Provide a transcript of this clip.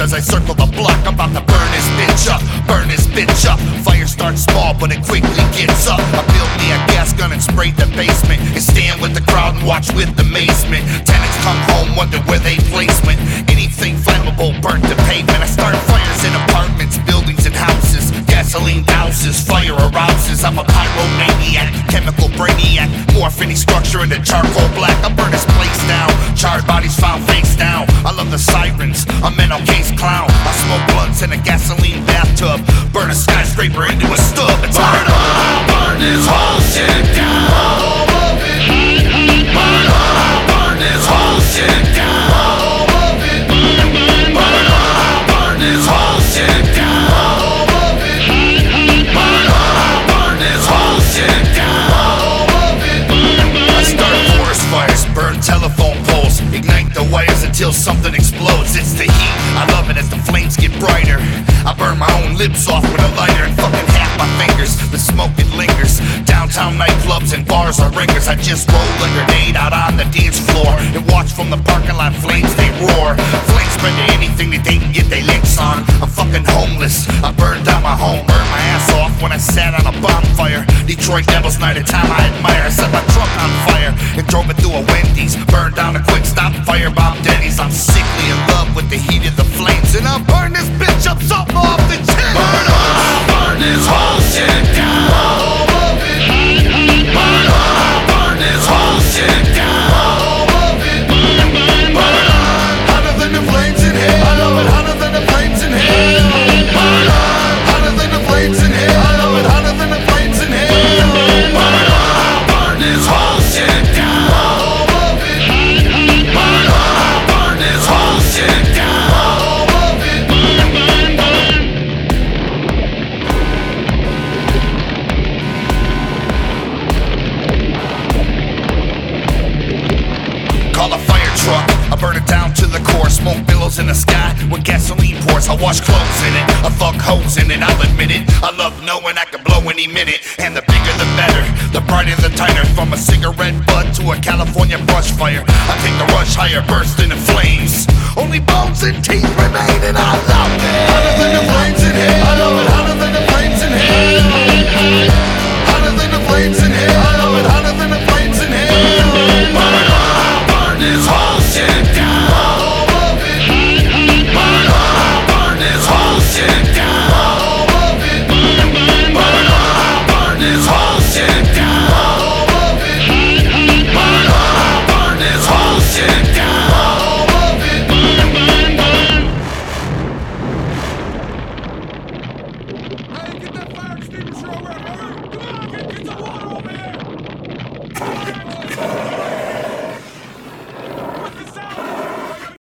as I circle the block. I'm about to burn this bitch up, burn this bitch up. Fire starts small, but it quickly gets up. I built me a gas gun and sprayed the basement, and stand with the crowd and watch with amazement. Tenants come home, wonder where they placement. Anything flammable burnt the pavement. I start fires in apartments, buildings, and houses. Gasoline douses, fire arouses. I'm a pyromaniac, chemical brainiac. Morph any structure into charcoal black. I burn this place down, charred bodies found face down. I love the sirens, a mental case clown. I smoke blunts in a gasoline bathtub. Burn a skyscraper into a stub. It's hard to burn this whole shit down. All of it. Burn up, burn this whole shit down. All of it. Burn up, burn this whole shit down. All of it. Burn up, burn this whole shit down. All of it. I start forest fires, burn telephone poles, ignite the wires until something explodes. It's the heat, I love it as the flames get brighter. I burn my own lips off with a lighter and fucking half my fingers. The smoke it lingers. Downtown nightclubs and bars are ringers. I just roll a grenade out on the dance floor and watch from the parking lot flames they roar. Flames spread to anything that they can get their licks on. I'm fucking homeless. I burned down my home, burned my ass off when I sat on a bonfire. Detroit Devils night, a time I admire. I set my truck on fire and drove it through a Wendy's. Burned down a quick stop, firebomb Denny's. I'm sickly in love with the heat of the flames, and I'll burn this bitch up something off the chin. Burn up, burn this whole shit down. All of it. Burn up, burn this whole shit down. All of it. Burn up, hotter than the flames in hell. I love it hotter than the flames in hell. Burn up, hotter than the flames in hell. I love it hotter than the flames in hell. Burn up, burn this whole shit down. All of it. Burn up, burn this whole shit down. All of it. Call a fire truck, I burn it down to the core. Smoke billows in the sky when gasoline pours. I wash clothes in it, I fuck hoes in it, I'll admit it. I love knowing I can blow any minute. And the bigger the better, the brighter the tighter. From a cigarette butt to a California brush fire, I take the rush higher, burst into flames. Only bones and teeth remain, and I love it. Hotter than the flames in hell. I love it hotter than the flames in hell.